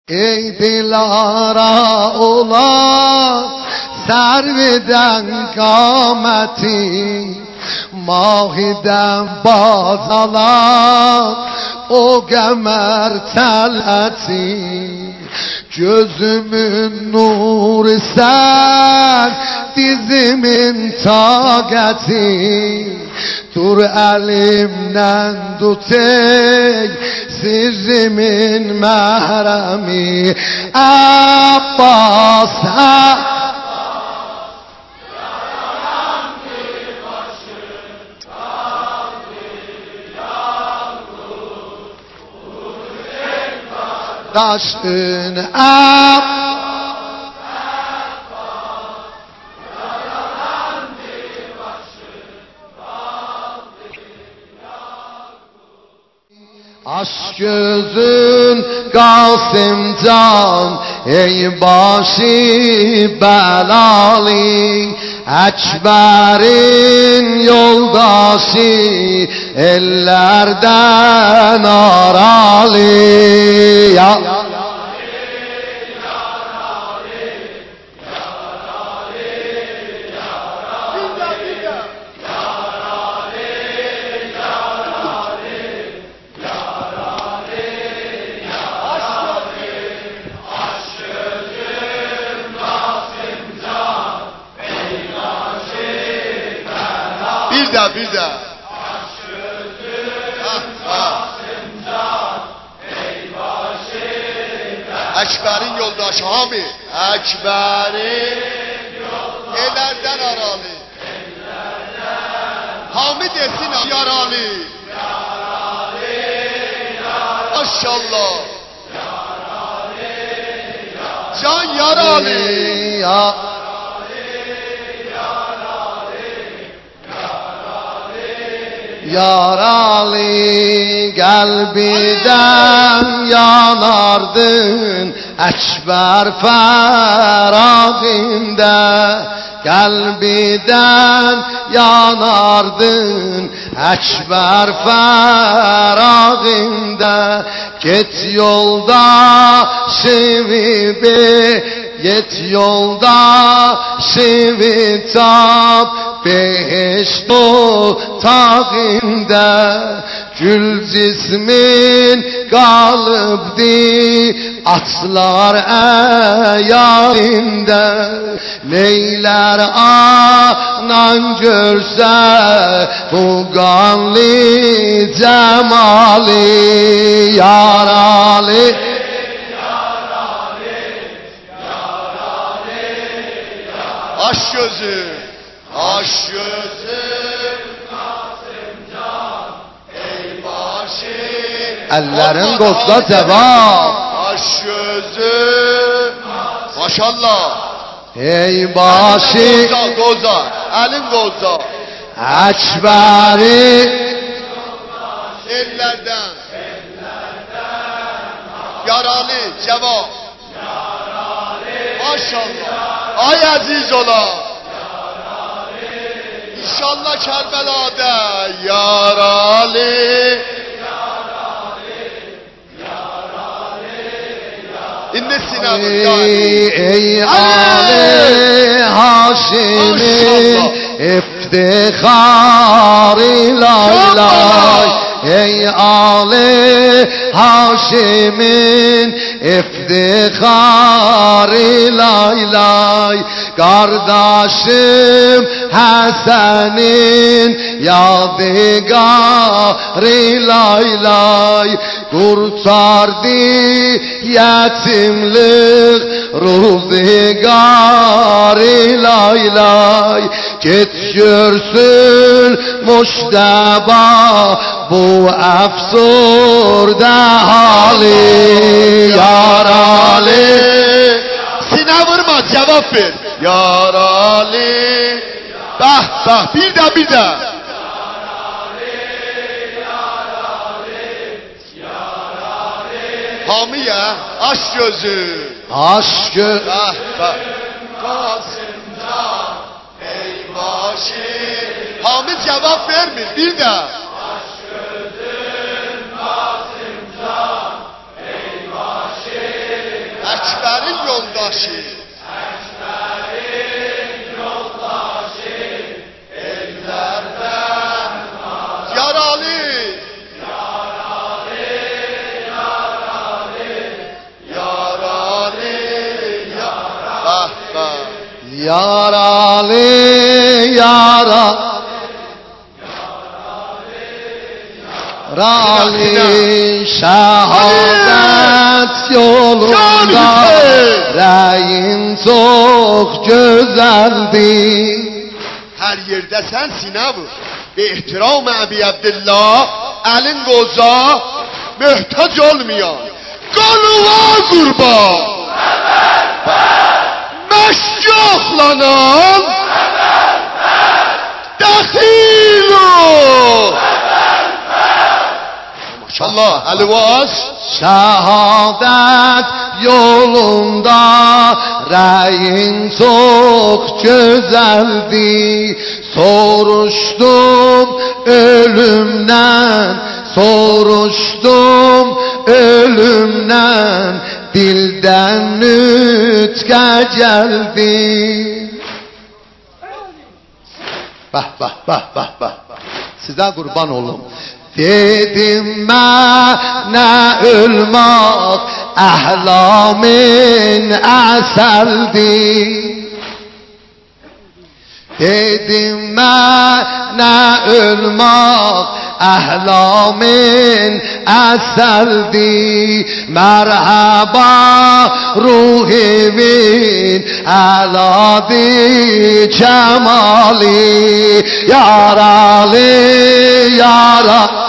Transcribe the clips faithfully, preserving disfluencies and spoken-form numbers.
Ey dilara olan serveden kâmeti, mahiden baz alan o gemer teleti. Gözümün nuru sen, dizimin taqeti. Dur elimden tut ey sirrimin məhrəmi. Abbas, Abbas. Daşın ab aşk gözün Kasım can, ey başı belali. Ekber'in yoldaşı, ellerden aralı. Ya bir daha bir daha. Ekber'in yoldaşı Hami. Ekber'in ellerden aralı. Hami desin yaralı. Maşallah. Can yaralı. Ya. Yaralı kalbiden yanardın Ekber feraginde. Kalbiden yanardın Ekber feraginde. Git yolda şevibi, git yolda şevi tap. Behişt o tağinde gül cismin kalıbdi, atlar eyalinde. Neyler anan görse bu kanlı cemali. Yaralı aşk gözü, aşk gözüm Kasım can, ey başı. Ellerin qozda cevap. Aşk gözüm, maşallah. Ey başı. Qoza, qoza, elin qoza. Ekber'i ellerden, yaralı cevap. Maşallah. Ay aziz ola. İnşallah Kerbela'da yaralı. İnne sinanın ey Ali Haşim'in iftiharı laylay. Ey Ali Haşim'in iftiharı laylay. Kardeşim Hasan'ın yadigarı laylay. Kurtardı yetimlik ruzigarı laylay. Git görsün muştaba bu efsurda hali. Yaralı sine vurma cevap ver. Yaralı bah bah bir daha bir daha. Hamiye aşk gözü, aşk gözü. Ah bah. Kasım can, ey başı. Hami cevap vermir bir daha. Aşk gözüm Kasım can, ey başı. yoldaşı. Yaralı, yaralı, ah ah. Yaralı yara Rali şehadet yolunda Reyin çok güzeldi. Her yerde sen Sinavu ve ihtiram Ebi Abdillah elin goza mühtaç olmayan kanuva kurban meşki oklanan dehilu maşallah elvas Şehadet yolunda reyin çok güzeldi. Soruştum ölümden, soruştum ölümden, dilden nütke geldi. Bah bah bah bah bah. Size kurban olum. Dedim mənə ölmək əhlamın əsəldir. Dedim mənə ölmək əhlamın əsəldir. Mərhaba ruhimin əladı cəmali. Yaralı yaralı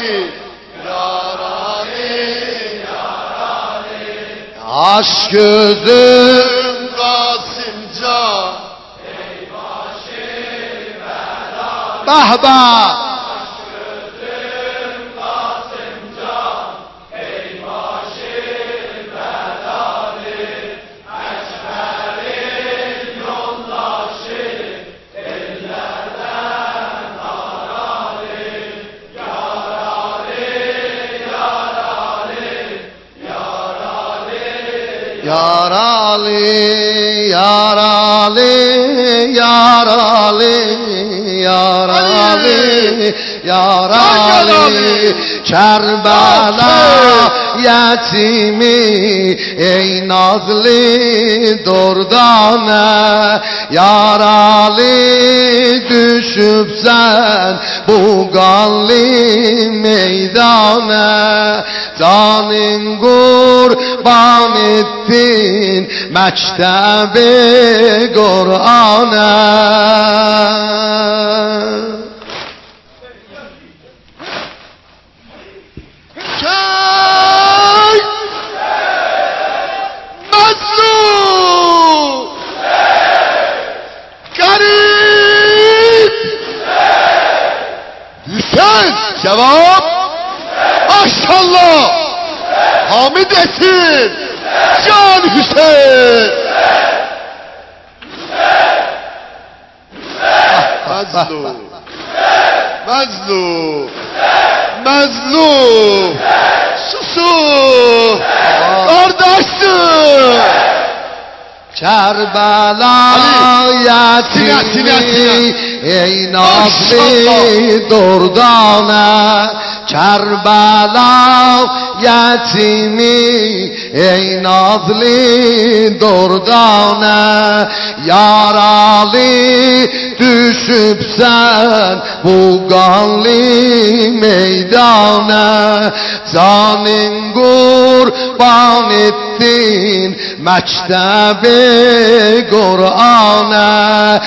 aşk gözüm Kasımcan ey başım belal. Bahba aşk gözüm Kasımcan ey başım belal. Eşberin yoldaşı ellerden aralı. Yaralı yaralı yaralı yaralı yaralı yaralı Kerbela yetimi ey nazlı dordana. Yaralı düşüpsen bu kanlı meydana. Canın kurban ettin mektebe Kur'an'a. Kay Mazlum Garip Hüseyin cevap maşallah Hamid etsin Can Hüseyin Mazlum Mazlum Mazlum Susu Kardeşsin Kerbela yetimi ey nazlı dordana. Kerbela yetimi ey nazlı dordana. Yaralı düşüpsen bu kanlı meydana. Canın kurban ettin mektebe Kur'an'a.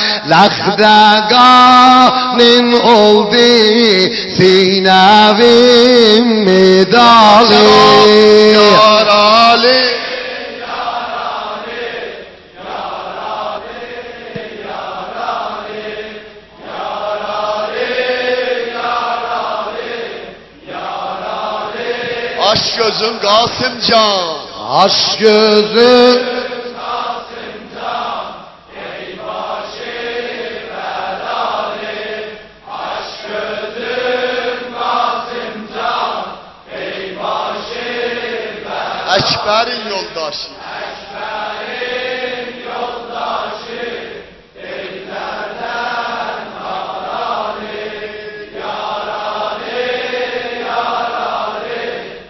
Lexdeganın oldu sinevim medalı. Yaralı aşk gözün Kasımcan aşk gözüm ey başım belal. Aşk gözüm Kasımcan ey başım belal. Ekber'in yoldaşı Eşberin yoldaşı, dillerden yarali, yarali, yarali,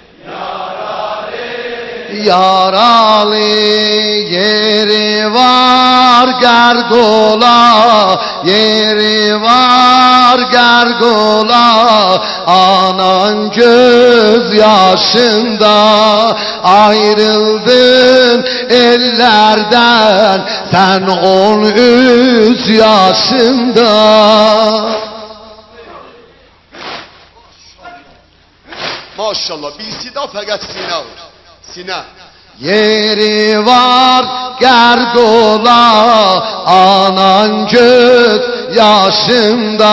yarali. Yaralı yeri var gargola, yeri var gargola, anan göz yaşında, ayrıldın ellerden, sen on üç yaşında. Maşallah birisi de fakat Sina var. Sina. Yeri var gargola, anan göz yaşında,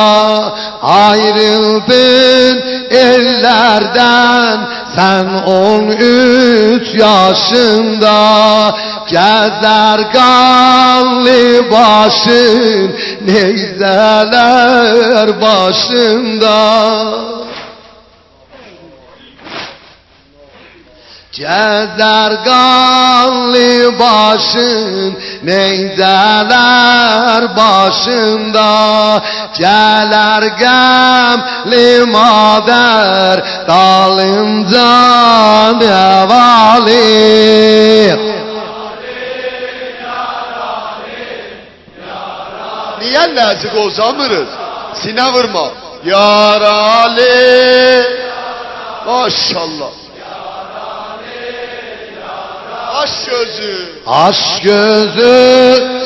ayrıldın ellerden, sen on üç yaşında. Gezer kanlı başın, neyzeler başında. Gezer kanlı başın, neyzeler başında. Geler gemli mader, dalınca nevali. Niye nazik olzamırız? Sina vurma. Yaralı. Maşallah. Aş gözü. Aş gözü.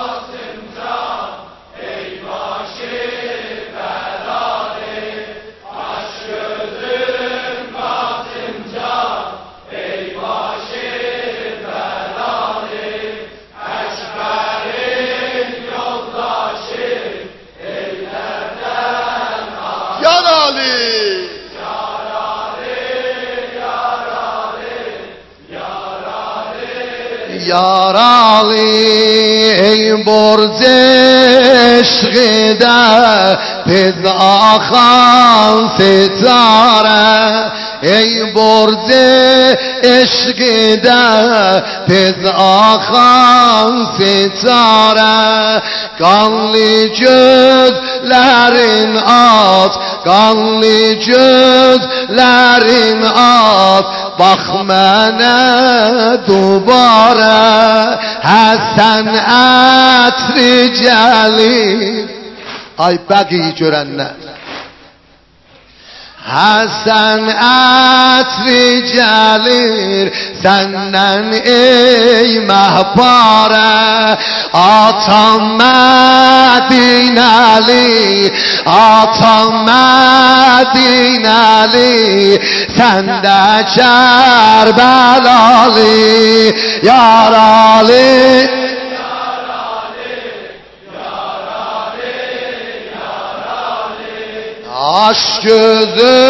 Yaralı ey borc eşkide, tez akan setare. Ey borc eşkide, tez akan setare. Kanlı gözlerin at, kanlı gözlerin at, bak mənə dubara. Həsən ətri gəlir. Ay bəqi görənlər. Həsən ətri gəlir səndən ey məhbarə. Atam Mədinəli, atam Mədinəli, səndə Kərbəlalı, yaralı. Aş gözü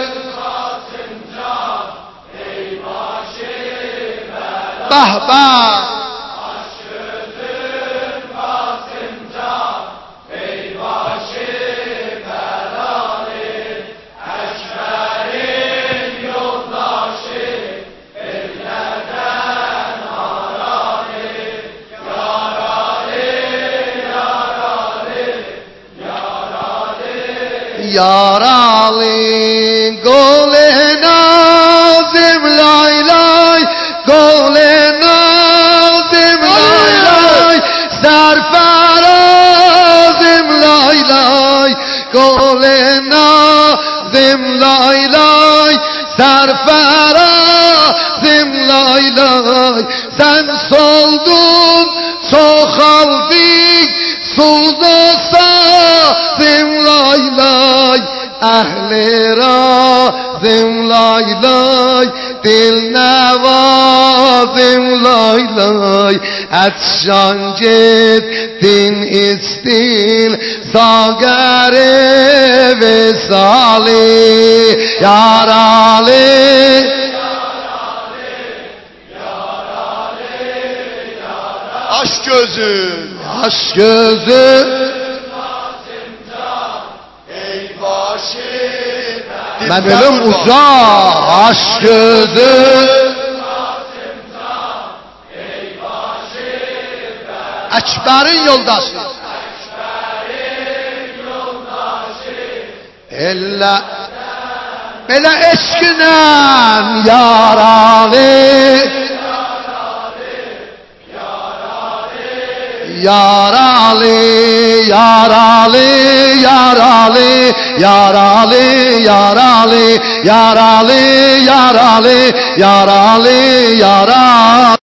bah bah. Aş gözün basınca beybaşı belalı, eşberin yoldaşı ellerden haralı, yaralı, yaralı, yaralı. Yaralı gole nazim lay lay, gole nazim lay lay, serferazim lay lay, gole nazim lay lay, serferazim lay lay. Sen soldun çoxaldık suda sazim lay lay, ehli razim lay lay, dil nevazim lay lay. Etşan gittin istil sagere vesali, yaralı. Aş gözü. Aş gözü. Ey başı. Ben ölüm uzak. Aş gözü. Əkbərin yoldaşı. Ekberin yoldaşı. Elə belə eşqinə yaralı. Yaralı, yaralı, yaralı, yaralı, yaralı, yaralı, yaralı, yaralı, yaralı.